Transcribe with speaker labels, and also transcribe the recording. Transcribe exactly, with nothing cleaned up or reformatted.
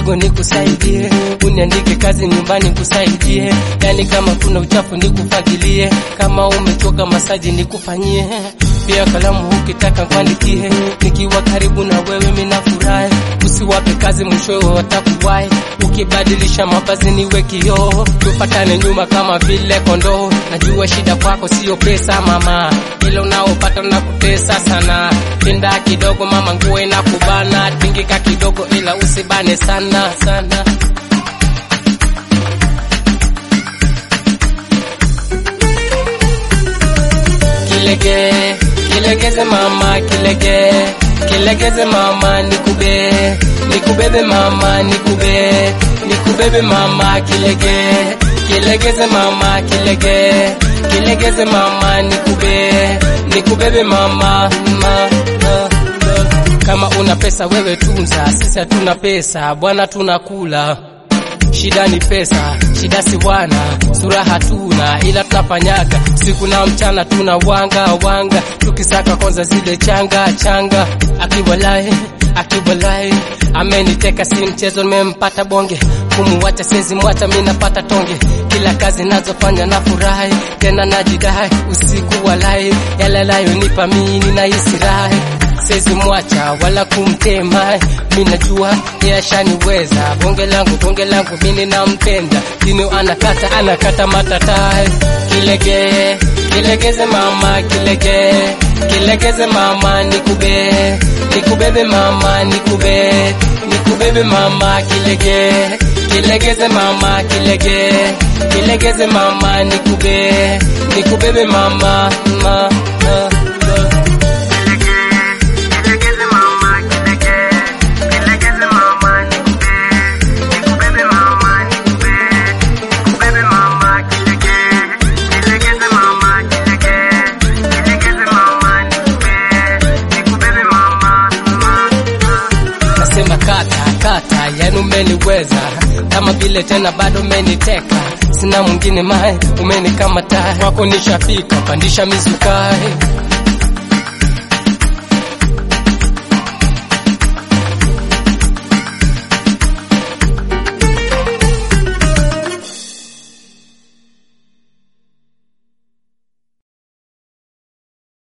Speaker 1: kidogo nikusaidie, uniandike kazi nyumbani kusaidie, yani kama kuna uchafu nikufagilie, kama umechoka masaji nikufanyie, pia kalamu ukitaka kuandikie, nikiwa karibu na wewe mimi nafurahi, usiwape kazi mwisho watakuwai, ukibadilisha mavazi niwe kioo, tupatane nyuma kama vile kondoo, najua shida kwako sio pesa mama, ila unaopata unakutesa sana, pinda kidogo mama nguo inakubana, tingika kidogo ila usibane sana sana. Kilege, kilegeze mama, kilege, kilegeze mama, nikube, nikubebe mama, nikube, nikubebe mama, kilege, kilegeze mama, kilege, kilegeze mama, nikube, nikubebe mama, mama. Kama una pesa wewe tunza, sisi hatuna pesa, bwana tunakula. Shida ni pesa, shida si wana, sura hatuna ila tunafanyaga, siku na mchana tuna wanga wanga, tukisaka kwanza zile changa changa, akiwalai akiwalai ameniteka si mchezo, nimempata bonge, kumuacha sezi mwacha mimi napata tonge, kila kazi nazofanya na furahi, tena najidai usiku walai, yale layo nipa mimi ninahisi raha, sezi mwacha wala kumtema, mimi najua yeye ashaniweza, bonge langu bonge langu mimi nampenda, dino anakata anakata matatai, kilege kilegeze mama, kilege kilegeze mama, nikube nikubebe mama, nikube nikubebe mama, kilege kilegeze mama, kilege kilegeze mama, nikube nikubebe mama, mama. Kata kata yani umeniweza, kama vile tena bado umeniteka, sina mwingine mai, umenikamata wako nishafika, pandisha mizukai.